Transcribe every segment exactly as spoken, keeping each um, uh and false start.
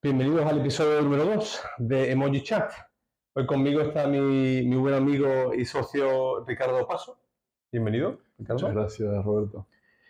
Bienvenidos al episodio número dos de Emoji Chat. Hoy conmigo está mi, mi buen amigo y socio Ricardo Paso. Bienvenido, Ricardo. Muchas gracias, Roberto.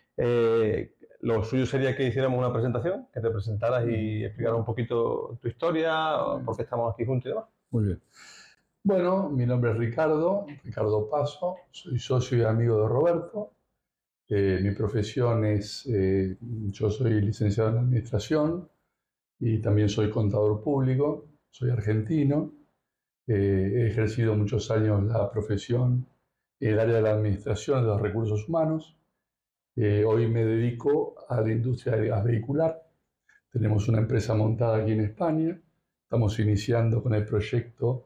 Eh, lo suyo sería que hiciéramos una presentación, que te presentaras y Mm, explicaras bueno. un poquito tu historia, Bueno. por qué estamos aquí juntos y demás. Muy bien. Bueno, mi nombre es Ricardo, Ricardo Paso, soy socio y amigo de Roberto. Eh, mi profesión es, eh, yo soy licenciado en Administración y también soy contador público, soy argentino. Eh, he ejercido muchos años la profesión en el área de la Administración de los Recursos Humanos. Eh, hoy me dedico a la industria del gas vehicular. Tenemos una empresa montada aquí en España. Estamos iniciando con el proyecto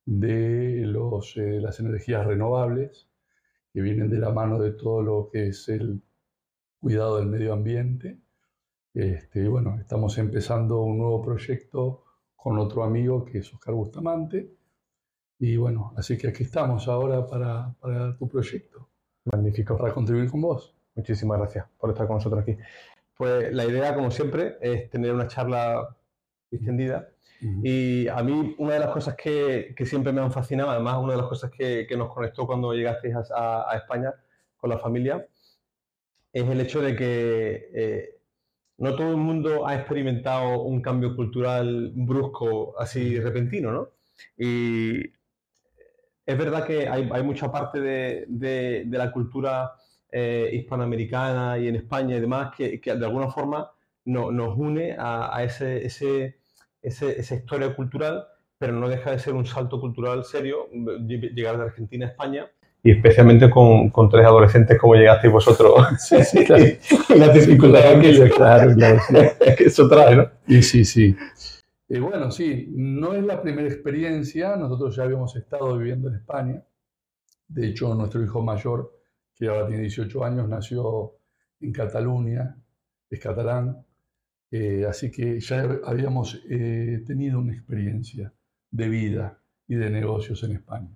de los, eh, las energías renovables, que vienen de la mano de todo lo que es el cuidado del medio ambiente. Este, bueno, estamos empezando un nuevo proyecto con otro amigo que es Oscar Bustamante. Y bueno, así que aquí estamos ahora para, para tu proyecto. Magnífico. Para contribuir con vos. Muchísimas gracias por estar con nosotros aquí. Pues la idea, como siempre, es tener una charla distendida. Uh-huh. Y a mí una de las cosas que, que siempre me han fascinado, además una de las cosas que, que nos conectó cuando llegasteis a, a España con la familia, es el hecho de que eh, no todo el mundo ha experimentado un cambio cultural brusco, así repentino, ¿no? Y es verdad que hay, hay mucha parte de, de, de la cultura eh, hispanoamericana y en España y demás que, que de alguna forma no, nos une a, a ese, ese, ese, esa historia cultural, pero no deja de ser un salto cultural serio llegar de Argentina a España. Y especialmente con, con tres adolescentes como llegasteis vosotros. Sí, sí, claro. Y las dificultades que claro, claro, que eso trae, ¿no? Y sí, sí. Eh, bueno, sí, no es la primera experiencia. Nosotros ya habíamos estado viviendo en España. De hecho, nuestro hijo mayor, que ahora tiene dieciocho años, nació en Cataluña, es catalán. Eh, así que ya habíamos eh, tenido una experiencia de vida y de negocios en España.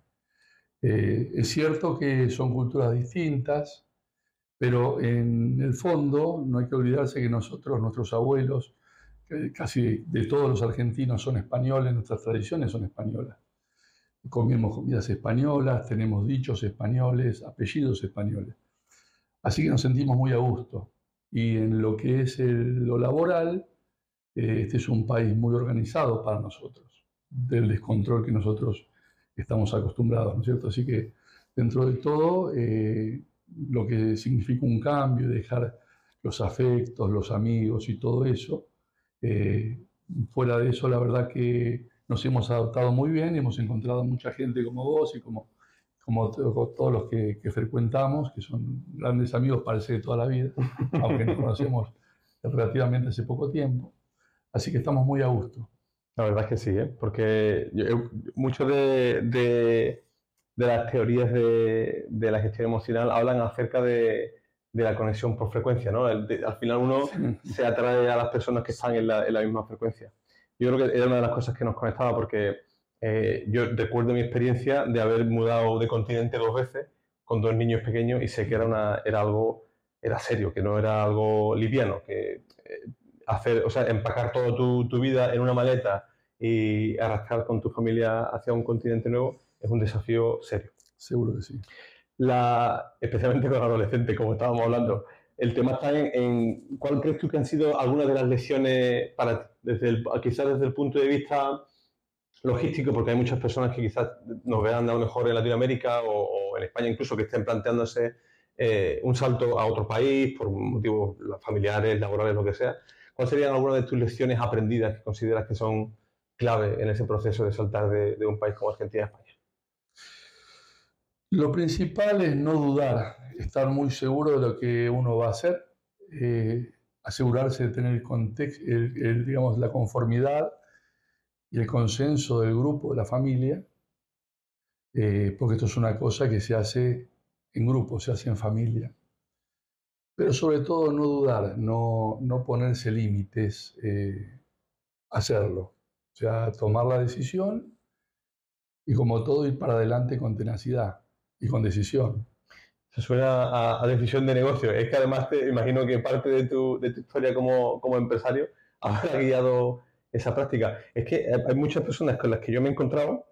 Eh, es cierto que son culturas distintas, pero en el fondo no hay que olvidarse que nosotros, nuestros abuelos, casi de todos los argentinos son españoles, nuestras tradiciones son españolas. Comemos comidas españolas, tenemos dichos españoles, apellidos españoles. Así que nos sentimos muy a gusto. Y en lo que es el, lo laboral, eh, este es un país muy organizado para nosotros, del descontrol que nosotros estamos acostumbrados, ¿no es cierto? Así que dentro de todo, eh, lo que significa un cambio, dejar los afectos, los amigos y todo eso, eh, fuera de eso, la verdad que nos hemos adaptado muy bien y hemos encontrado mucha gente como vos y como, como todos los que, que frecuentamos, que son grandes amigos, parece de toda la vida, aunque nos conocemos relativamente hace poco tiempo. Así que estamos muy a gusto. La verdad es que sí, ¿eh? Porque yo, mucho de, de, de las teorías de, de la gestión emocional hablan acerca de, de la conexión por frecuencia, ¿no? El, de, al final uno se atrae a las personas que están en la, en la misma frecuencia. Yo creo que era una de las cosas que nos conectaba porque eh, yo recuerdo mi experiencia de haber mudado de continente dos veces con dos niños pequeños y sé que era, una, era algo, era serio, que no era algo liviano, que eh, hacer, o sea, empacar toda tu, tu vida en una maleta y arrastrar con tu familia hacia un continente nuevo es un desafío serio. Seguro que sí. La, especialmente con adolescentes, como estábamos hablando. El tema está en, en cuál crees tú que han sido algunas de las lecciones para ti, desde el, quizás desde el punto de vista logístico, porque hay muchas personas que quizás nos vean a lo mejor en Latinoamérica o, o en España incluso que estén planteándose eh, un salto a otro país por motivos familiares, laborales, lo que sea. ¿Cuáles serían algunas de tus lecciones aprendidas que consideras que son clave en ese proceso de saltar de, de un país como Argentina a España? Lo principal es no dudar, estar muy seguro de lo que uno va a hacer, eh, asegurarse de tener el contexto, el, el, digamos, la conformidad y el consenso del grupo, de la familia, eh, porque esto es una cosa que se hace en grupo, se hace en familia. Pero sobre todo no dudar, no, no ponerse límites, eh, hacerlo. O sea, tomar la decisión y como todo ir para adelante con tenacidad y con decisión. Se suena a, a decisión de negocio. Es que además te imagino que parte de tu, de tu historia como, como empresario habrá guiado esa práctica. Es que hay muchas personas con las que yo me he encontrado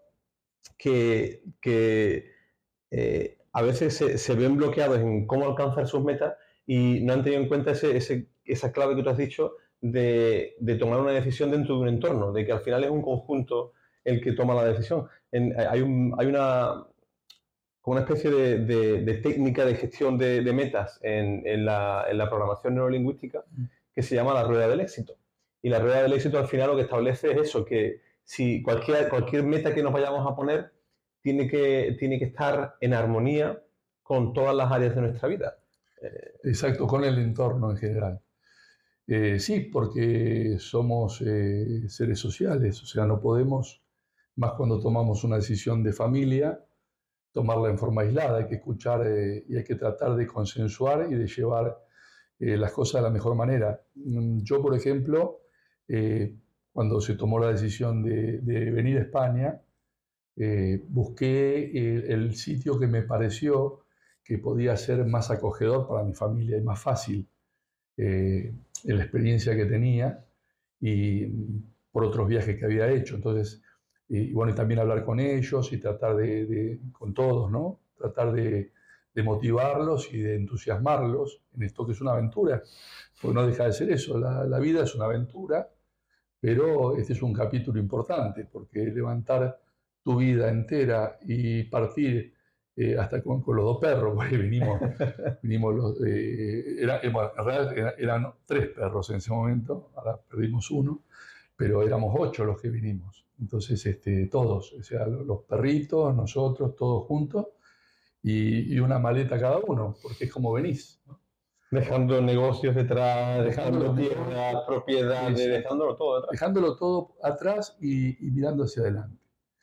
que, que eh, a veces se, se ven bloqueados en cómo alcanzar sus metas y no han tenido en cuenta ese, ese, esa clave que tú has dicho de, de tomar una decisión dentro de un entorno, de que al final es un conjunto el que toma la decisión. En, hay, un, hay una, como una especie de, de, de técnica de gestión de, de metas en, en, la, en la programación neurolingüística que se llama la rueda del éxito. Y la rueda del éxito al final lo que establece es eso, que si cualquier, cualquier meta que nos vayamos a poner tiene que, tiene que estar en armonía con todas las áreas de nuestra vida. Exacto, con el entorno en general. Eh, sí, porque somos eh, seres sociales, o sea, no podemos, más cuando tomamos una decisión de familia, tomarla en forma aislada, hay que escuchar eh, y hay que tratar de consensuar y de llevar eh, las cosas de la mejor manera. Yo, por ejemplo, eh, cuando se tomó la decisión de, de venir a España, eh, busqué el, el sitio que me pareció que podía ser más acogedor para mi familia y más fácil eh, en la experiencia que tenía y por otros viajes que había hecho. Entonces, y bueno, y también hablar con ellos y tratar de, de con todos, ¿no? Tratar de, de motivarlos y de entusiasmarlos en esto que es una aventura, porque no deja de ser eso, la, la vida es una aventura, pero este es un capítulo importante, porque levantar tu vida entera y partir eh, hasta con, con los dos perros, porque vinimos, vinimos los, eh, era, bueno, en realidad era, eran tres perros en ese momento, ahora perdimos uno, pero éramos ocho los que vinimos. Entonces, este, todos, o sea, los perritos, nosotros, todos juntos, y, y una maleta cada uno, porque es como venís, ¿no? Dejando negocios detrás, Dejándolo dejando tierras, propiedades, dejándolo todo detrás. Dejándolo todo atrás y, y mirando hacia adelante,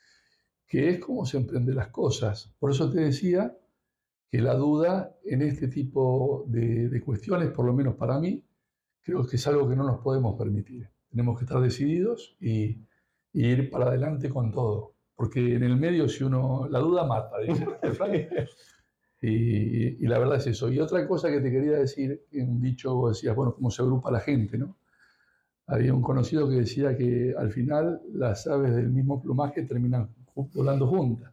que es como se emprenden las cosas. Por eso te decía que la duda en este tipo de, de cuestiones, por lo menos para mí, creo que es algo que no nos podemos permitir. Tenemos que estar decididos y, y ir para adelante con todo. Porque en el medio, si uno, la duda mata, dice Frank. Y, y la verdad es eso. Y otra cosa que te quería decir, en un dicho, vos decías, bueno, cómo se agrupa la gente, ¿no? Había un conocido que decía que al final las aves del mismo plumaje terminan volando juntas.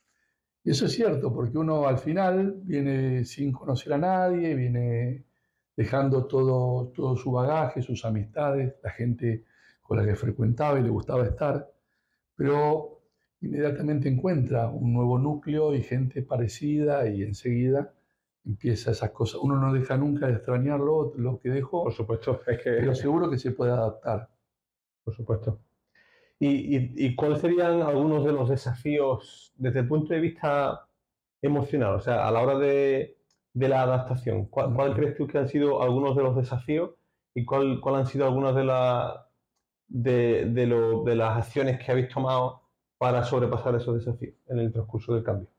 Y eso es cierto, porque uno al final viene sin conocer a nadie, viene dejando todo, todo su bagaje, sus amistades, la gente con la que frecuentaba y le gustaba estar, pero inmediatamente encuentra un nuevo núcleo y gente parecida y enseguida empieza esas cosas. Uno no deja nunca de extrañar lo, lo que dejó, por supuesto, es que, pero seguro que se puede adaptar. Por supuesto. ¿Y, y, y cuáles serían algunos de los desafíos desde el punto de vista emocional? O sea, a la hora de, de la adaptación, ¿cuál, ¿cuál crees tú que han sido algunos de los desafíos y cuál, cuál han sido algunas de, la, de, de, lo, de las acciones que habéis tomado para sobrepasar esos desafíos en el transcurso del cambio?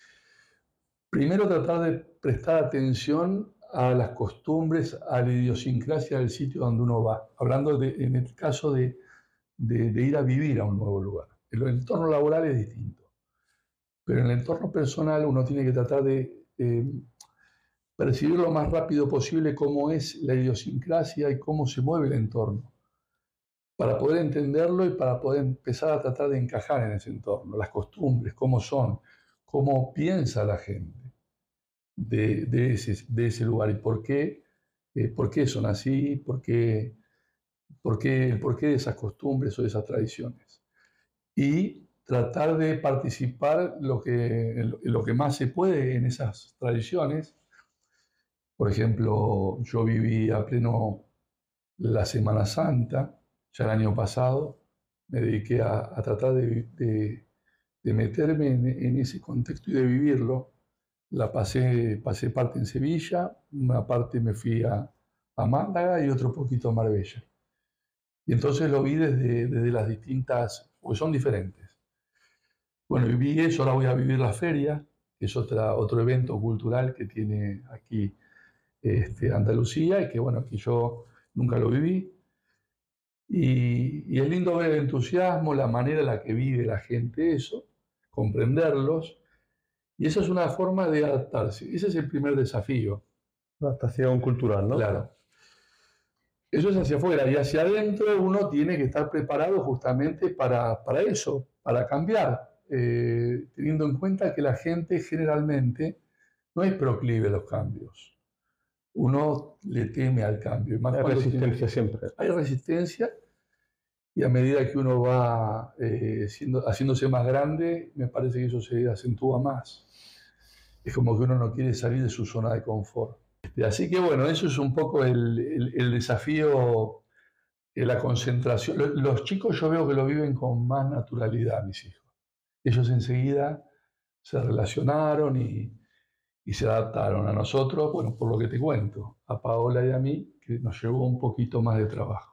Primero, tratar de prestar atención a las costumbres, a la idiosincrasia del sitio donde uno va. Hablando de, en el caso de, de, de ir a vivir a un nuevo lugar. El entorno laboral es distinto, pero en el entorno personal uno tiene que tratar de eh, percibir lo más rápido posible cómo es la idiosincrasia y cómo se mueve el entorno, para poder entenderlo y para poder empezar a tratar de encajar en ese entorno, las costumbres, cómo son, cómo piensa la gente de, de, ese, de ese lugar y por qué, eh, por qué son así, por qué, por qué, el porqué de esas costumbres o de esas tradiciones. Y tratar de participar lo que, en lo que más se puede en esas tradiciones. Por ejemplo, yo viví a pleno la Semana Santa, ya el año pasado, me dediqué a, a tratar de, de, de meterme en, en ese contexto y de vivirlo. La pasé, pasé parte en Sevilla, una parte me fui a, a Málaga y otro poquito a Marbella. Y entonces lo vi desde, desde las distintas, porque son diferentes. Bueno, viví eso, ahora voy a vivir la feria, que es otra, otro evento cultural que tiene aquí este, Andalucía y que bueno, que yo nunca lo viví. Y, y es lindo ver el entusiasmo, la manera en la que vive la gente eso, comprenderlos. Y esa es una forma de adaptarse. Ese es el primer desafío. Adaptación cultural, ¿no? Claro. Eso es hacia afuera, y hacia adentro uno tiene que estar preparado justamente para, para eso, para cambiar, eh, teniendo en cuenta que la gente generalmente no es proclive a los cambios. Uno le teme al cambio. Más Hay cuando resistencia tiene, siempre. hay resistencia, y a medida que uno va eh, siendo, haciéndose más grande, me parece que eso se acentúa más. Es como que uno no quiere salir de su zona de confort. Así que bueno, eso es un poco el, el, el desafío, eh, la concentración. Los, los chicos yo veo que lo viven con más naturalidad, mis hijos. Ellos enseguida se relacionaron y, y se adaptaron a nosotros, bueno, por lo que te cuento, a Paola y a mí, que nos llevó un poquito más de trabajo.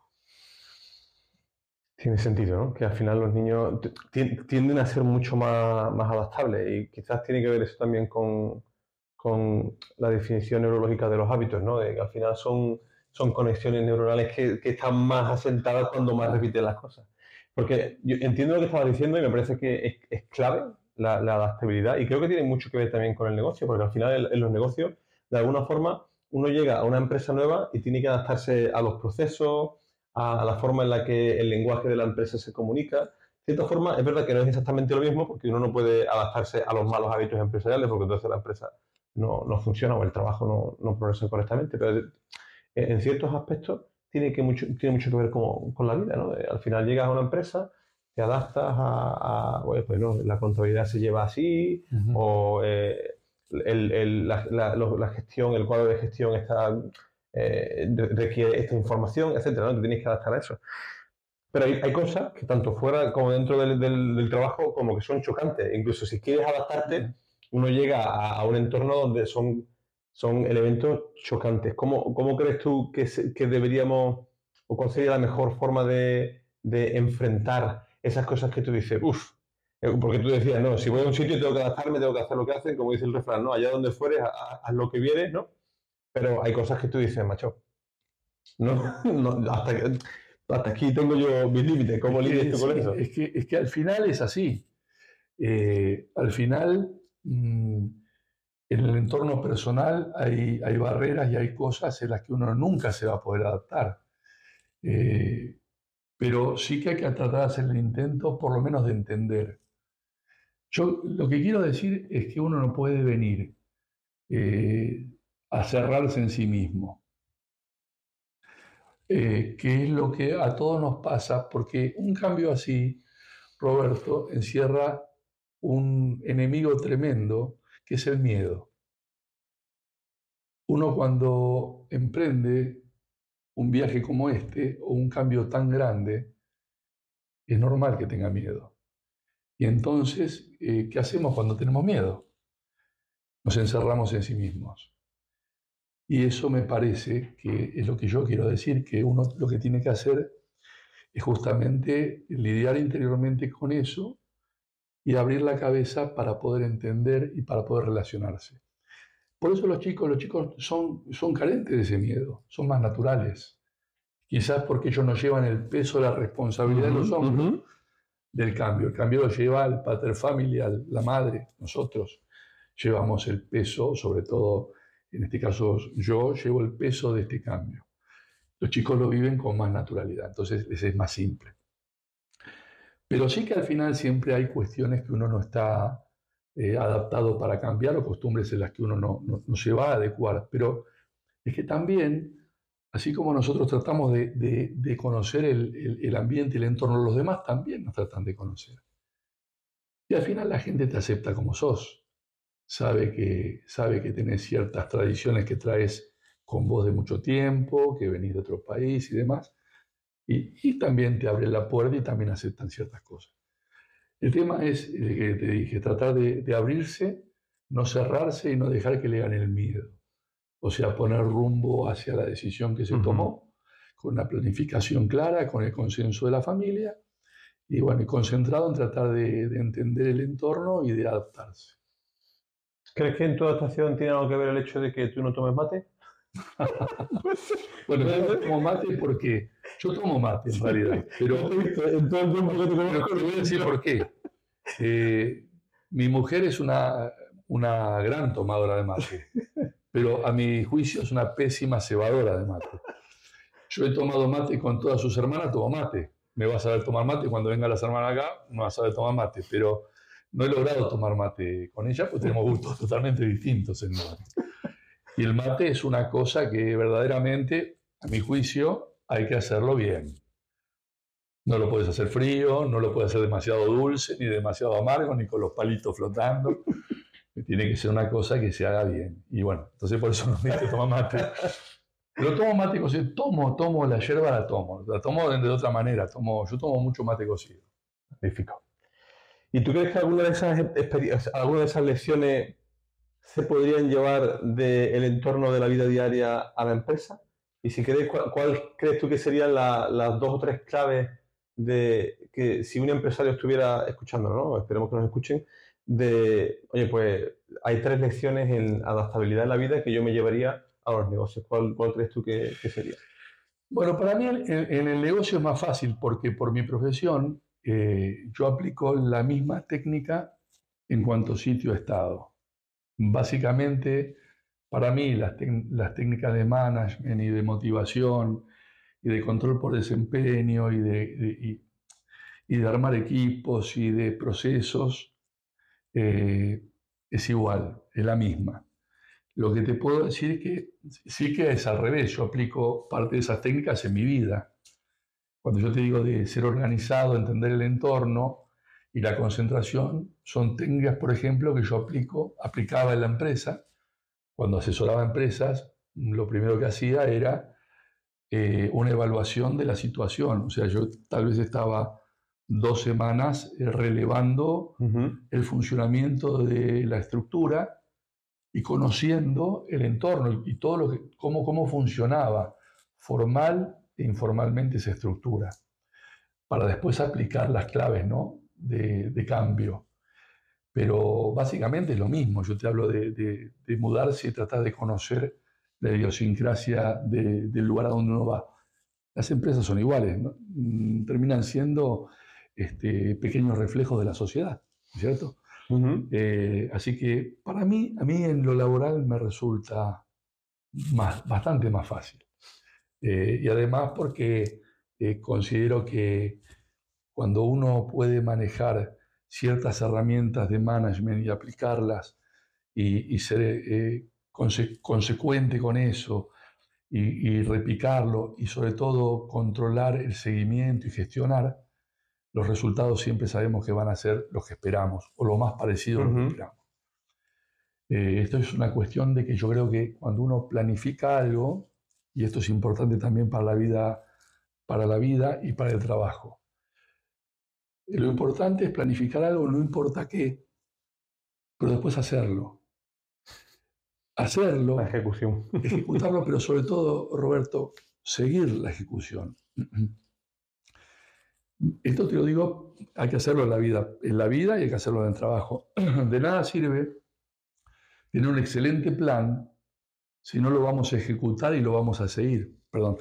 Tiene sentido, ¿no? Que al final los niños tienden a ser mucho más, más adaptables y quizás tiene que ver eso también con, con la definición neurológica de los hábitos, ¿no? De que al final son, son conexiones neuronales que, que están más asentadas cuando más repiten las cosas. Porque yo entiendo lo que estabas diciendo y me parece que es, es clave la, la, adaptabilidad y creo que tiene mucho que ver también con el negocio, porque al final en, en los negocios, de alguna forma, uno llega a una empresa nueva y tiene que adaptarse a los procesos, a la forma en la que el lenguaje de la empresa se comunica. De cierta forma, es verdad que no es exactamente lo mismo porque uno no puede adaptarse a los malos hábitos empresariales porque entonces la empresa no, no funciona o el trabajo no, no progresa correctamente, pero en ciertos aspectos tiene, que mucho, tiene mucho que ver con, con la vida, ¿no? Al final llegas a una empresa, te adaptas a, a bueno, pues no, la contabilidad se lleva así, uh-huh. o eh, el, el, la, la, la gestión, el cuadro de gestión está... Eh, requiere esta información, etcétera, ¿no? Te tienes que adaptar a eso. Pero hay, hay cosas que tanto fuera como dentro del, del, del trabajo como que son chocantes. Incluso si quieres adaptarte, uno llega a, a un entorno donde son, son elementos chocantes. ¿Cómo, cómo crees tú que, se, que deberíamos, o cuál sería la mejor forma de, de enfrentar esas cosas que tú dices, uff, porque tú decías, no, si voy a un sitio tengo que adaptarme, tengo que hacer lo que hacen, como dice el refrán, no, allá donde fueres, haz, haz lo que vieres, ¿no? Pero hay cosas que tú dices, macho, no, no, hasta, que, hasta aquí tengo yo mis límites, ¿cómo lidias tú con eso? Es que, es que al final es así. Eh, al final, mmm, en el entorno personal hay, hay barreras y hay cosas en las que uno nunca se va a poder adaptar. Eh, pero sí que hay que tratar de hacer el intento, por lo menos de entender. Yo lo que quiero decir es que uno no puede venir eh, a cerrarse en sí mismo, eh, que es lo que a todos nos pasa, porque un cambio así, Roberto, encierra un enemigo tremendo, que es el miedo. Uno cuando emprende un viaje como este, o un cambio tan grande, es normal que tenga miedo. Y entonces, eh, ¿qué hacemos cuando tenemos miedo? Nos encerramos en sí mismos. Y eso me parece que es lo que yo quiero decir, que uno lo que tiene que hacer es justamente lidiar interiormente con eso y abrir la cabeza para poder entender y para poder relacionarse. Por eso los chicos, los chicos son, son carentes de ese miedo, son más naturales. Quizás porque ellos no llevan el peso de la responsabilidad uh-huh, de los hombros uh-huh. del cambio. El cambio lo lleva el pater familia, la madre, nosotros llevamos el peso, sobre todo, en este caso yo llevo el peso de este cambio. Los chicos lo viven con más naturalidad, entonces les es más simple. Pero sí que al final siempre hay cuestiones que uno no está eh, adaptado para cambiar o costumbres en las que uno no, no, no se va a adecuar. Pero es que también, así como nosotros tratamos de, de, de conocer el, el, el ambiente y el entorno, los demás también nos tratan de conocer. Y al final la gente te acepta como sos. Sabe que, sabe que tenés ciertas tradiciones que traes con vos de mucho tiempo, que venís de otro país y demás. Y, y también te abren la puerta y también aceptan ciertas cosas. El tema es, el que te dije, tratar de, de abrirse, no cerrarse y no dejar que le gane el miedo. O sea, poner rumbo hacia la decisión que se uh-huh. tomó, con una planificación clara, con el consenso de la familia, y bueno, y concentrado en tratar de, de entender el entorno y de adaptarse. ¿Crees que en tu adaptación tiene algo que ver el hecho de que tú no tomes mate? Bueno, yo no tomo mate porque yo tomo mate en realidad, pero, pero te voy a decir por qué. Eh, mi mujer es una, una gran tomadora de mate, pero a mi juicio es una pésima cebadora de mate. Yo he tomado mate con todas sus hermanas, tomo mate. Me vas a ver tomar mate, cuando vengan las hermanas acá, no vas a ver tomar mate, pero no he logrado tomar mate con ella porque tenemos gustos totalmente distintos en el mate. Y el mate es una cosa que verdaderamente, a mi juicio, hay que hacerlo bien. No lo puedes hacer frío, no lo puedes hacer demasiado dulce, ni demasiado amargo, ni con los palitos flotando. Tiene que ser una cosa que se haga bien. Y bueno, entonces por eso no necesito tomar mate. Pero tomo mate cocido, tomo, tomo la yerba, la tomo. La tomo de, de otra manera. Tomo, yo tomo mucho mate cocido. Magnífico. ¿Y tú crees que alguna de esas experiencias, alguna de esas lecciones se podrían llevar del entorno de la vida diaria a la empresa? Y si queréis, ¿cuál, cuál crees tú que serían la, las dos o tres claves de que si un empresario estuviera escuchándonos, ¿no? Esperemos que nos escuchen, de, oye, pues hay tres lecciones en adaptabilidad en la vida que yo me llevaría a los negocios. ¿Cuál, cuál crees tú que, que sería? Bueno, para mí en, en el negocio es más fácil porque por mi profesión eh, yo aplico la misma técnica en cuanto sitio he estado. Básicamente, para mí las, las técnicas de management y de motivación y de control por desempeño y de, de, y, y de armar equipos y de procesos eh, es igual, es la misma. Lo que te puedo decir es que sí que es al revés, yo aplico parte de esas técnicas en mi vida. Cuando yo te digo de ser organizado, entender el entorno y la concentración, son técnicas, por ejemplo, que yo aplico, aplicaba en la empresa. Cuando asesoraba empresas, lo primero que hacía era eh, una evaluación de la situación. O sea, yo tal vez estaba dos semanas eh, relevando uh-huh. el funcionamiento de la estructura y conociendo el entorno y todo lo que, cómo, cómo funcionaba formal e informalmente esa estructura, para después aplicar las claves, ¿no? de, de cambio. Pero básicamente es lo mismo. Yo te hablo de, de, de mudarse y tratar de conocer la idiosincrasia de, del lugar a donde uno va. Las empresas son iguales, ¿no? Terminan siendo este, pequeños reflejos de la sociedad, ¿cierto? Uh-huh. Eh, así que para mí, a mí en lo laboral me resulta más, bastante más fácil. Eh, y además porque eh, considero que cuando uno puede manejar ciertas herramientas de management y aplicarlas y, y ser eh, conse- consecuente con eso y, y replicarlo y sobre todo controlar el seguimiento y gestionar, los resultados siempre sabemos que van a ser los que esperamos o lo más parecido a lo que esperamos. Eh, esto es una cuestión de que yo creo que cuando uno planifica algo, y esto es importante también para la vida, para la vida y para el trabajo, eh, lo importante es planificar algo, no importa qué, pero después hacerlo. Hacerlo, la ejecución. ejecutarlo, pero sobre todo, Roberto, seguir la ejecución. Esto te lo digo, hay que hacerlo en la vida, en la vida y hay que hacerlo en el trabajo. De nada sirve tener un excelente plan si no lo vamos a ejecutar y lo vamos a seguir. Perdón.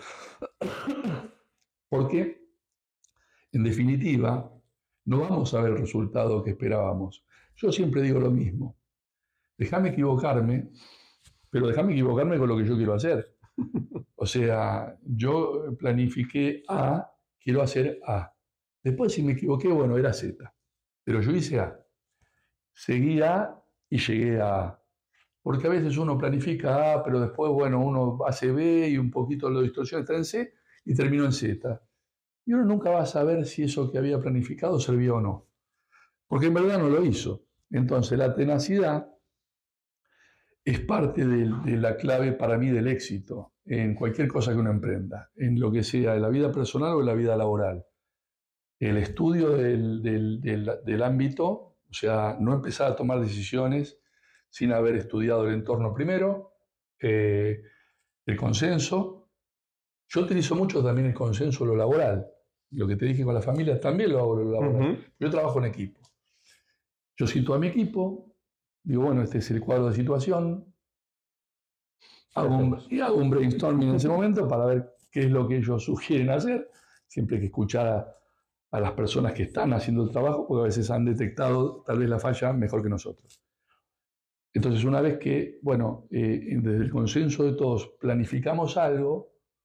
Porque, en definitiva, no vamos a ver el resultado que esperábamos. Yo siempre digo lo mismo. Déjame equivocarme, pero déjame equivocarme con lo que yo quiero hacer. O sea, yo planifiqué A, quiero hacer A. Después, si me equivoqué, bueno, era Z. Pero yo hice A. Seguí A y llegué a A. Porque a veces uno planifica A, pero después, bueno, uno hace B y un poquito lo distorsiona, está en C y terminó en Z. Y uno nunca va a saber si eso que había planificado servía o no. Porque en verdad no lo hizo. Entonces, la tenacidad es parte de, de la clave para mí del éxito en cualquier cosa que uno emprenda, en lo que sea, en la vida personal o en la vida laboral. El estudio del, del, del, del ámbito, o sea, no empezar a tomar decisiones sin haber estudiado el entorno primero, eh, el consenso. Yo utilizo mucho también el consenso en lo laboral. Lo que te dije con la familia también lo hago en lo laboral. Uh-huh. Yo trabajo en equipo. Yo cito a mi equipo, digo, bueno, este es el cuadro de situación, hago un, y hago un brainstorming en ese momento para ver qué es lo que ellos sugieren hacer. Siempre hay que escuchar a, a las personas que están haciendo el trabajo, porque a veces han detectado tal vez la falla mejor que nosotros. Entonces, una vez que, bueno, eh, desde el consenso de todos planificamos algo,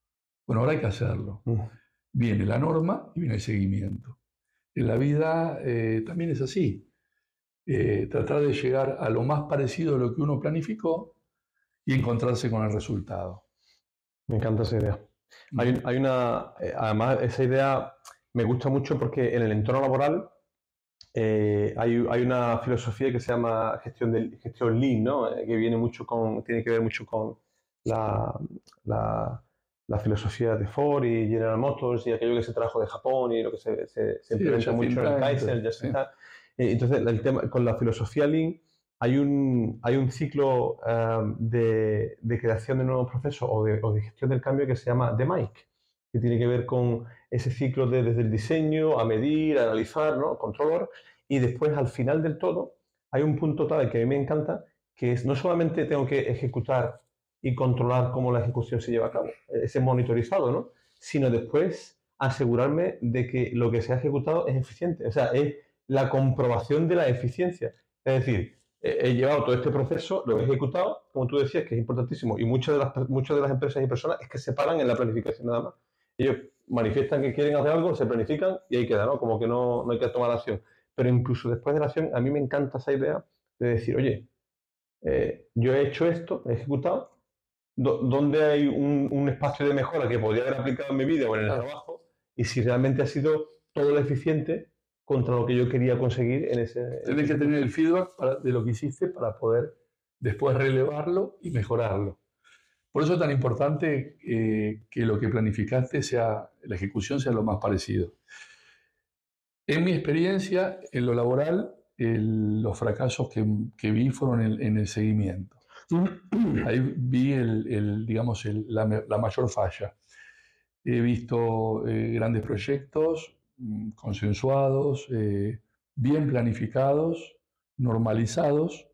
Bueno, ahora hay que hacerlo. Mm. Viene la norma y viene el seguimiento. En la vida eh, también es así. Eh, tratar de llegar a lo más parecido a lo que uno planificó y encontrarse con el resultado. Me encanta esa idea. Hay, hay una, eh, además, esa idea me gusta mucho porque en el entorno laboral eh, hay, hay una filosofía que se llama gestión, del, gestión Lean, ¿no? Eh, que viene mucho con, tiene que ver mucho con la, la, la filosofía de Ford y General Motors y aquello que se trajo de Japón y lo que se, se, se Sí, implementa just in mucho en el time, Kaizen, el Just sí. in Time. Eh, entonces, el tema, con la filosofía Lean hay un, hay un ciclo um, de, de, creación de nuevos procesos o de, o de, gestión del cambio que se llama The Mike, que tiene que ver con ese ciclo de, desde el diseño a medir, a analizar, ¿no? Controller, y después al final del todo hay un punto tal que a mí me encanta, que es no solamente tengo que ejecutar y controlar cómo la ejecución se lleva a cabo, ese monitorizado, ¿no? Sino después asegurarme de que lo que se ha ejecutado es eficiente, o sea, es la comprobación de la eficiencia. Es decir, he llevado todo este proceso, lo he ejecutado, como tú decías, que es importantísimo, y muchas de las, muchas de las empresas y personas es que se paran en la planificación nada más. Ellos manifiestan que quieren hacer algo, se planifican y ahí queda, ¿no? Como que no, no hay que tomar acción. Pero incluso después de la acción, a mí me encanta esa idea de decir, oye, eh, yo he hecho esto, he ejecutado, do, ¿dónde hay un, un espacio de mejora que podría haber aplicado en mi vida o en el Claro. trabajo? Y si realmente ha sido todo lo eficiente contra lo que yo quería conseguir en ese... Tienes que tener el feedback para, de lo que hiciste para poder después relevarlo y mejorarlo. Por eso es tan importante eh, que lo que planificaste sea, la ejecución sea lo más parecido. En mi experiencia, en lo laboral, el, los fracasos que, que, vi fueron en, en el seguimiento. Ahí vi el, el, digamos, el, la, la mayor falla. He visto eh, grandes proyectos mmm, consensuados, eh, bien planificados, normalizados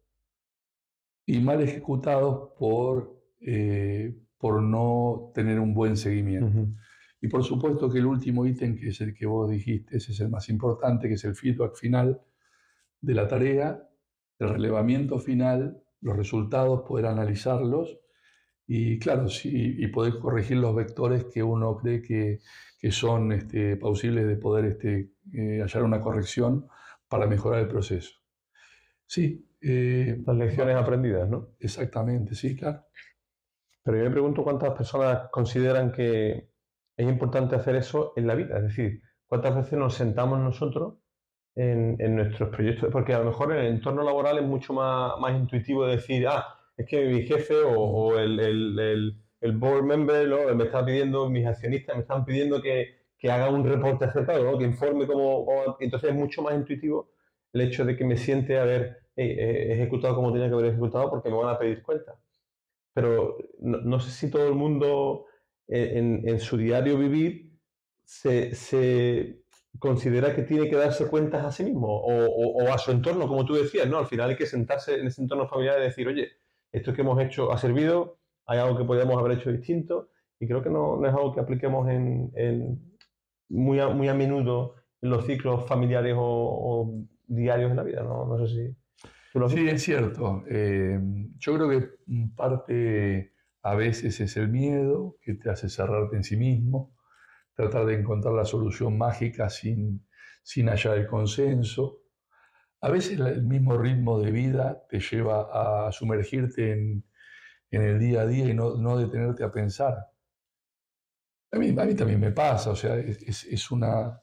y mal ejecutados por, eh, por no tener un buen seguimiento. Uh-huh. Y por supuesto que el último ítem, que es el que vos dijiste, ese es el más importante, que es el feedback final de la tarea, el relevamiento final, los resultados, poder analizarlos y, claro, sí, y poder corregir los vectores que uno cree que, que son este, plausibles de poder este, eh, hallar una corrección para mejorar el proceso. Sí. Eh, Las lecciones va, aprendidas, ¿no? Exactamente, sí, claro. Pero yo me pregunto cuántas personas consideran que es importante hacer eso en la vida. Es decir, cuántas veces nos sentamos nosotros en, en nuestros proyectos. Porque a lo mejor en el entorno laboral es mucho más, más intuitivo decir, ah, es que mi jefe o, o el, el, el, el board member, ¿no? Me está pidiendo, mis accionistas me están pidiendo que, que haga un reporte acertado, ¿no? Que informe cómo, cómo... Entonces es mucho más intuitivo el hecho de que me siente a ver, hey, he ejecutado como tenía que haber ejecutado porque me van a pedir cuentas. Pero no, no sé si todo el mundo en, en su diario vivir se, se, considera que tiene que darse cuentas a sí mismo o, o, o, a su entorno, como tú decías, ¿no? Al final hay que sentarse en ese entorno familiar y decir, oye, esto que hemos hecho ha servido, hay algo que podríamos haber hecho distinto y creo que no, no es algo que apliquemos en, en muy, a, muy a menudo en los ciclos familiares o, o diarios en la vida, ¿no? No sé si... Sí, es cierto. Eh, yo creo que parte a veces es el miedo que te hace cerrarte en sí mismo, tratar de encontrar la solución mágica sin, sin hallar el consenso. A veces el mismo ritmo de vida te lleva a sumergirte en, en el día a día y no, no detenerte a pensar. A mí, a mí también me pasa, o sea, es, es, una,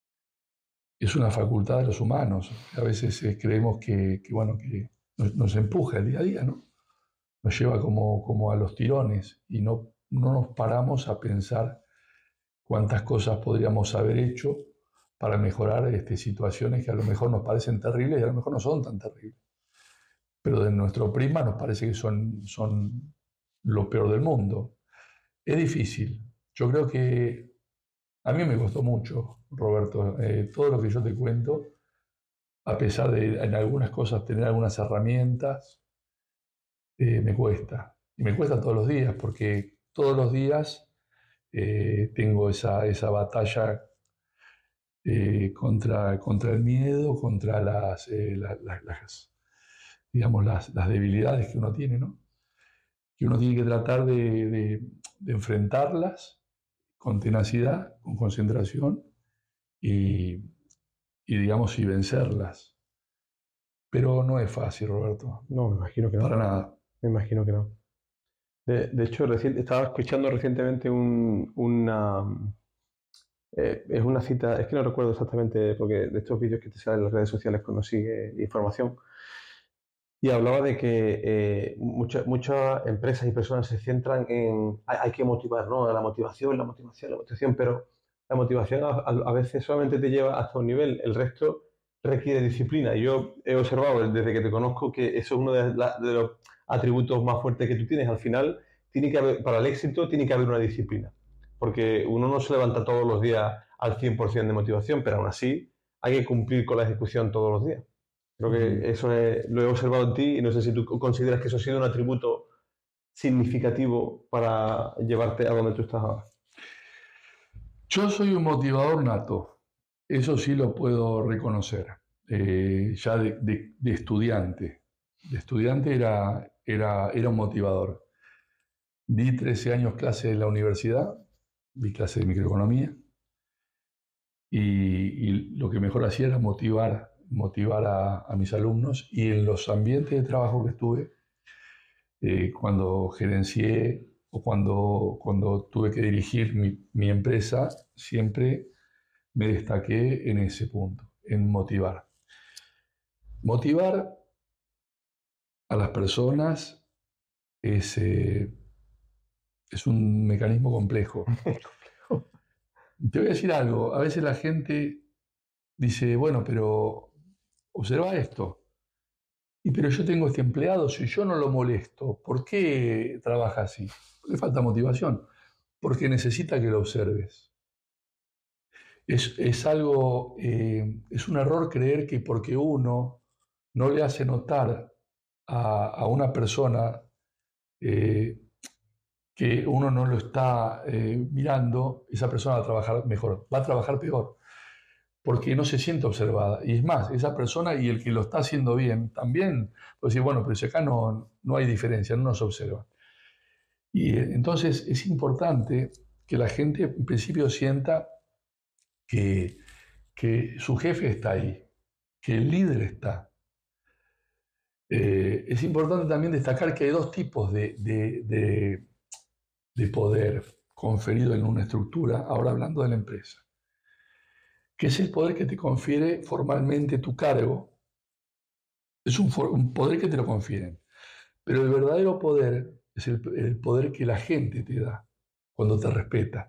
es una facultad de los humanos. A veces eh, creemos que, que, bueno, que nos, nos empuja el día a día, ¿no? Nos lleva como, como a los tirones y no, no nos paramos a pensar cuántas cosas podríamos haber hecho para mejorar este, situaciones que a lo mejor nos parecen terribles y a lo mejor no son tan terribles. Pero de nuestro prisma nos parece que son, son lo peor del mundo. Es difícil. Yo creo que a mí me costó mucho, Roberto, eh, todo lo que yo te cuento, a pesar de en algunas cosas tener algunas herramientas, eh, me cuesta. Y me cuesta todos los días, porque todos los días eh, tengo esa, esa batalla eh, contra, contra el miedo, contra las, eh, la, la, las, digamos, las, las debilidades que uno tiene, ¿no? Que uno tiene que tratar de, de, de enfrentarlas con tenacidad, con concentración y, y digamos, y vencerlas. Pero no es fácil, Roberto. No, me imagino que no. Para nada. Me imagino que no. De, de hecho, reci- estaba escuchando recientemente un- una, eh, es una cita, es que no recuerdo exactamente, porque de estos vídeos que te salen en las redes sociales cuando sigue información, y hablaba de que eh, muchas, muchas empresas y personas se centran en, hay, hay que motivar, ¿no? La motivación, la motivación, la motivación, pero la motivación a, a- a veces solamente te lleva hasta un nivel, el resto requiere disciplina. Y yo he observado desde que te conozco que eso es uno de, la- de los atributos más fuertes que tú tienes. Al final, tiene que haber, para el éxito tiene que haber una disciplina, porque uno no se levanta todos los días al cien por ciento de motivación, pero aún así hay que cumplir con la ejecución todos los días. Creo que eso es- lo he observado en ti y no sé si tú consideras que eso ha sido un atributo significativo para llevarte a donde tú estás ahora. Yo soy un motivador nato, eso sí lo puedo reconocer. Eh, ya de, de- de estudiante, de estudiante era, era, era un motivador. Di trece años clase en la universidad, di clase de microeconomía, y, y lo que mejor hacía era motivar, motivar a, a mis alumnos, y en los ambientes de trabajo que estuve, eh, cuando gerencié o cuando, cuando tuve que dirigir mi, mi empresa, siempre me destaqué en ese punto, en motivar. Motivar a las personas es, eh, es un mecanismo complejo. Te voy a decir algo, a veces la gente dice, bueno, pero observa esto. Y pero yo tengo este empleado, si yo no lo molesto, ¿por qué trabaja así? Le falta motivación, porque necesita que lo observes. Es, es algo, eh, es un error creer que porque uno no le hace notar a, a una persona eh, que uno no lo está eh, mirando, esa persona va a trabajar mejor, va a trabajar peor, porque no se siente observada. Y es más, esa persona y el que lo está haciendo bien también, puede decir, bueno, pero si acá no, no hay diferencia, no nos observa. Y eh, entonces es importante que la gente en principio sienta que, que su jefe está ahí, que el líder está. Eh, es importante también destacar que hay dos tipos de, de, de, de poder conferido en una estructura, ahora hablando de la empresa, que es el poder que te confiere formalmente tu cargo, es un, for, un poder que te lo confieren, pero el verdadero poder es el, el poder que la gente te da cuando te respeta.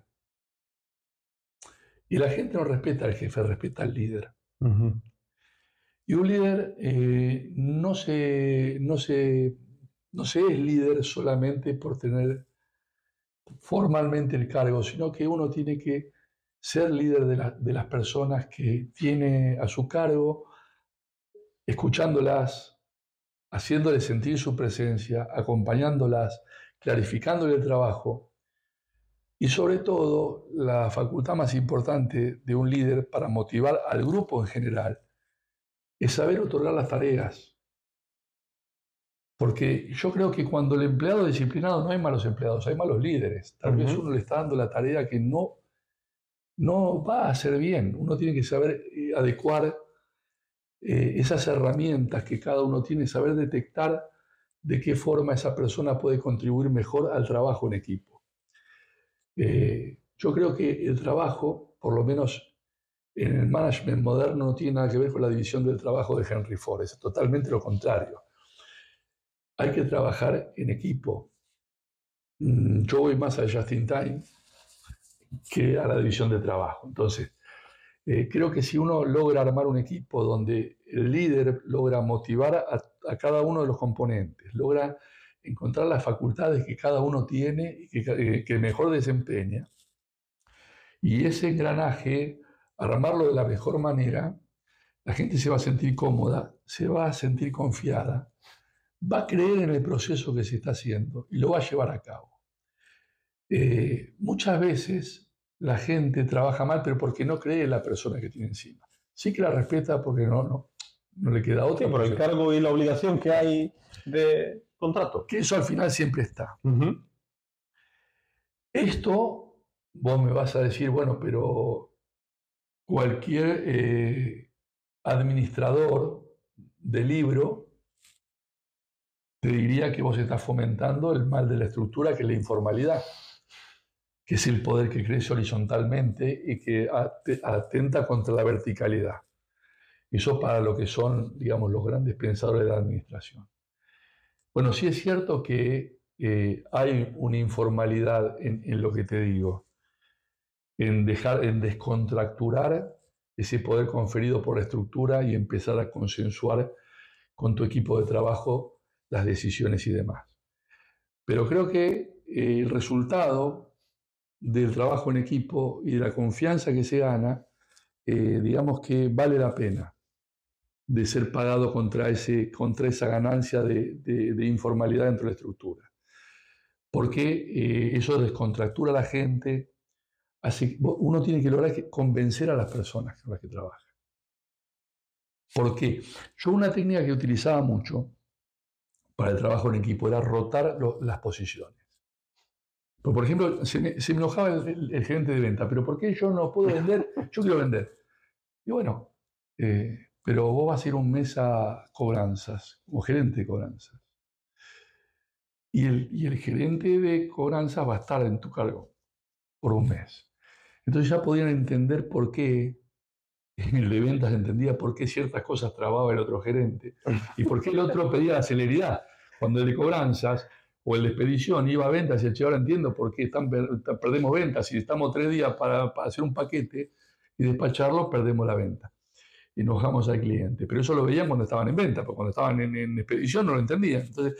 Y la gente no respeta al jefe, respeta al líder. Uh-huh. Y un líder eh, no, se, no, se, no se es líder solamente por tener formalmente el cargo, sino que uno tiene que ser líder de, la, de las personas que tiene a su cargo, escuchándolas, haciéndoles sentir su presencia, acompañándolas, clarificándole el trabajo. Y sobre todo, la facultad más importante de un líder para motivar al grupo en general es saber otorgar las tareas. Porque yo creo que cuando el empleado es disciplinado no hay malos empleados, hay malos líderes. Tal uh-huh. vez uno le está dando la tarea que no, no va a hacer bien. Uno tiene que saber adecuar eh, esas herramientas que cada uno tiene, saber detectar de qué forma esa persona puede contribuir mejor al trabajo en equipo. Eh, yo creo que el trabajo, por lo menos en el management moderno, no tiene nada que ver con la división del trabajo de Henry Ford, es totalmente lo contrario. Hay que trabajar en equipo. Yo voy más al just in time que a la división de trabajo. Entonces, eh, creo que si uno logra armar un equipo donde el líder logra motivar a, a cada uno de los componentes, logra encontrar las facultades que cada uno tiene y que, que mejor desempeña, y ese engranaje, armarlo de la mejor manera, la gente se va a sentir cómoda, se va a sentir confiada, va a creer en el proceso que se está haciendo y lo va a llevar a cabo. Eh, muchas veces la gente trabaja mal, pero porque no cree en la persona que tiene encima. Sí que la respeta porque no, no, no le queda otra. Sí, por el cargo y la obligación que hay de contrato. Que eso al final siempre está. Uh-huh. Esto vos me vas a decir, bueno, pero cualquier eh, administrador de libro te diría que vos estás fomentando el mal de la estructura, que es la informalidad, que es el poder que crece horizontalmente y que atenta contra la verticalidad. Eso para lo que son, digamos, los grandes pensadores de la administración. Bueno, sí es cierto que eh, hay una informalidad en, en lo que te digo, en dejar, en descontracturar ese poder conferido por la estructura y empezar a consensuar con tu equipo de trabajo las decisiones y demás. Pero creo que eh, el resultado del trabajo en equipo y de la confianza que se gana, eh, digamos que vale la pena de ser pagado contra, ese, contra esa ganancia de, de, de informalidad dentro de la estructura. Porque eh, eso descontractura a la gente, hace, uno tiene que lograr convencer a las personas con las que trabaja. Porque yo una técnica que utilizaba mucho para el trabajo en equipo era rotar lo, las posiciones. Pues, por ejemplo, se me, se me enojaba el, el, el gerente de venta, pero ¿por qué yo no puedo vender? Yo quiero vender. Y bueno, eh, pero vos vas a ir un mes a cobranzas, como gerente de cobranzas. Y el, y el gerente de cobranzas va a estar en tu cargo por un mes. Entonces ya podían entender por qué, el de ventas entendía por qué ciertas cosas trababa el otro gerente y por qué el otro pedía la celeridad. Cuando el de cobranzas o el de expedición iba a ventas y el che, ahora entiendo por qué están, perdemos ventas. Si estamos tres días para, para hacer un paquete y despacharlo, perdemos la venta. Y enojamos al cliente. Pero eso lo veían cuando estaban en venta, porque cuando estaban en, en expedición no lo entendían. Entonces,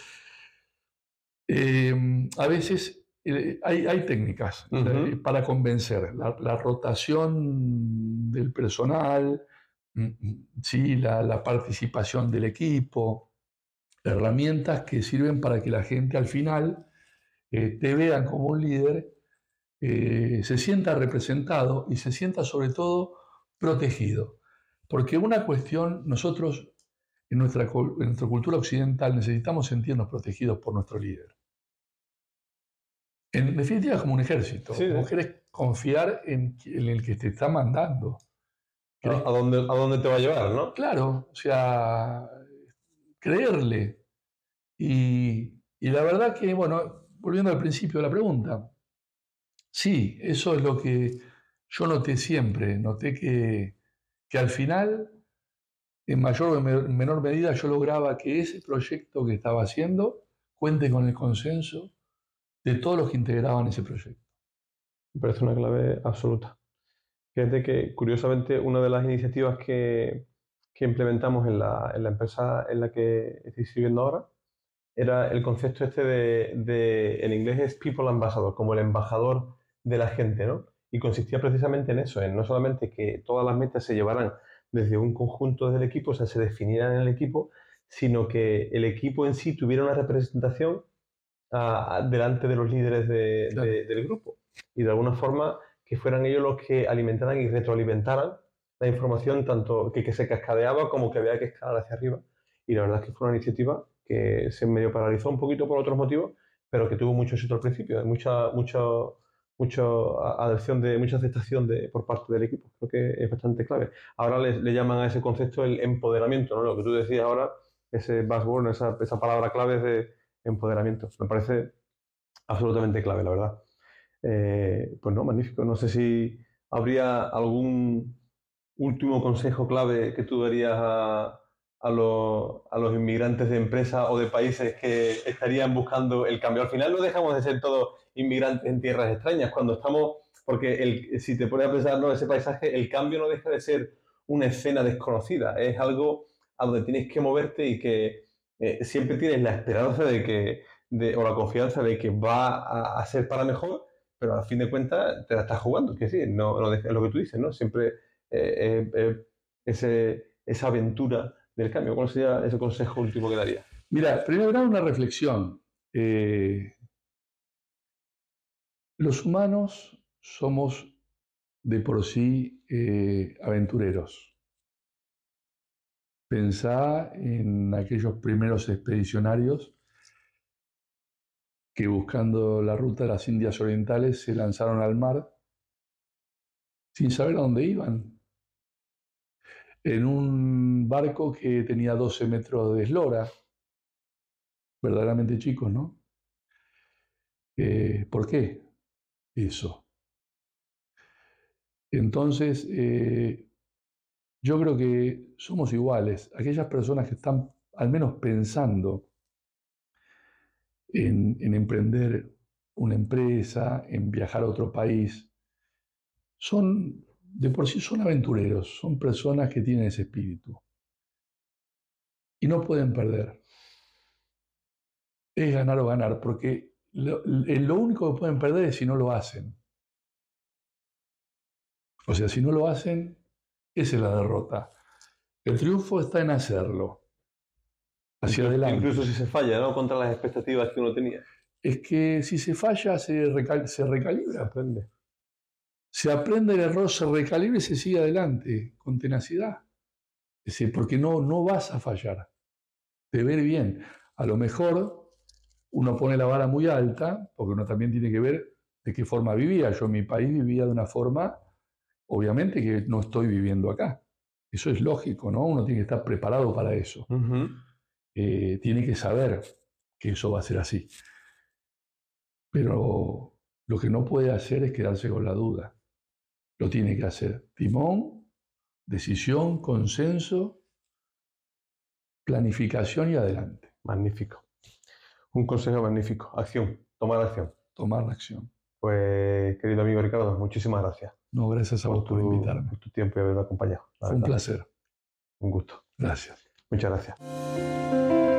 eh, a veces eh, hay, hay, técnicas uh-huh. eh, para convencer. La, la rotación del personal, ¿sí? la, la participación del equipo, herramientas que sirven para que la gente al final eh, te vean como un líder, eh, se sienta representado y se sienta sobre todo protegido. Porque una cuestión, nosotros en nuestra, en nuestra cultura occidental necesitamos sentirnos protegidos por nuestro líder. En definitiva es como un ejército. Sí, Vos querés confiar en, en el que te está mandando. ¿A, a, dónde, ¿A dónde te va a llevar, no? Claro, o sea, creerle. Y, y la verdad que, bueno, volviendo al principio de la pregunta, sí, eso es lo que yo noté siempre. Noté que, que al final, en mayor o menor medida, yo lograba que ese proyecto que estaba haciendo cuente con el consenso de todos los que integraban ese proyecto. Me parece una clave absoluta. Fíjate que, curiosamente, una de las iniciativas que, que implementamos en la, en la empresa en la que estoy sirviendo ahora era el concepto este de, de, en inglés es People Ambassador, como el embajador de la gente, ¿no? Y consistía precisamente en eso, en no solamente que todas las metas se llevaran desde un conjunto del equipo, o sea, se definieran en el equipo, sino que el equipo en sí tuviera una representación a, a, delante de los líderes de, claro. de, del grupo. Y de alguna forma que fueran ellos los que alimentaran y retroalimentaran la información, tanto que, que se cascadeaba como que había que escalar hacia arriba. Y la verdad es que fue una iniciativa que se medio paralizó un poquito por otros motivos, pero que tuvo mucho éxito al principio, mucha, mucha, mucha adhesión, de, mucha aceptación de, por parte del equipo. Creo que es bastante clave. Ahora le, le llaman a ese concepto el empoderamiento, ¿no? Lo que tú decías ahora, ese buzzword, esa, esa palabra clave de empoderamiento. Me parece absolutamente clave, la verdad. Eh, pues no, magnífico. No sé si habría algún último consejo clave que tú darías a, a, los, a los inmigrantes de empresas o de países que estarían buscando el cambio. Al final no dejamos de ser todos inmigrantes en tierras extrañas. Cuando estamos, porque el, si te pones a pensar, ¿no? Ese paisaje, el cambio no deja de ser una escena desconocida. Es algo a donde tienes que moverte y que eh, siempre tienes la esperanza de que, de, o la confianza de que va a, a ser para mejor, pero a fin de cuentas te la estás jugando. Que sí, no, no, es lo que tú dices, ¿no? Siempre eh, eh, ese, esa aventura del cambio. ¿Cuál sería ese consejo último que daría? Mira, primero era una reflexión. Eh, los humanos somos de por sí eh, aventureros. Pensá en aquellos primeros expedicionarios que buscando la ruta de las Indias Orientales se lanzaron al mar sin saber a dónde iban, en un barco que tenía doce metros de eslora, verdaderamente chicos, ¿no? Eh, ¿por qué eso? Entonces, eh, yo creo que somos iguales. Aquellas personas que están al menos pensando en, en emprender una empresa, en viajar a otro país, son, de por sí son aventureros, son personas que tienen ese espíritu. Y no pueden perder. Es ganar o ganar, porque lo, lo único que pueden perder es si no lo hacen. O sea, si no lo hacen, esa es la derrota. El triunfo está en hacerlo. Hacia incluso, adelante. Incluso si se falla, ¿no? Contra las expectativas que uno tenía. Es que si se falla, se, recal se recalibra. Se aprende. Se aprende el error, se recalibra y se sigue adelante, con tenacidad. Es decir, porque no, no vas a fallar. Te ver bien. A lo mejor uno pone la vara muy alta, porque uno también tiene que ver de qué forma vivía. Yo en mi país vivía de una forma, obviamente que no estoy viviendo acá. Eso es lógico, ¿no? Uno tiene que estar preparado para eso. Uh-huh. eh, tiene que saber que eso va a ser así. Pero lo que no puede hacer es quedarse con la duda. Lo tiene que hacer timón, decisión, consenso, planificación y adelante. Magnífico. Un consejo magnífico. Acción. Tomar acción. Tomar la acción. Pues, querido amigo Ricardo, muchísimas gracias. No, gracias a vos por, por invitarme. Por tu tiempo y haberme acompañado. Fue un placer. Un gusto. Gracias. Muchas gracias.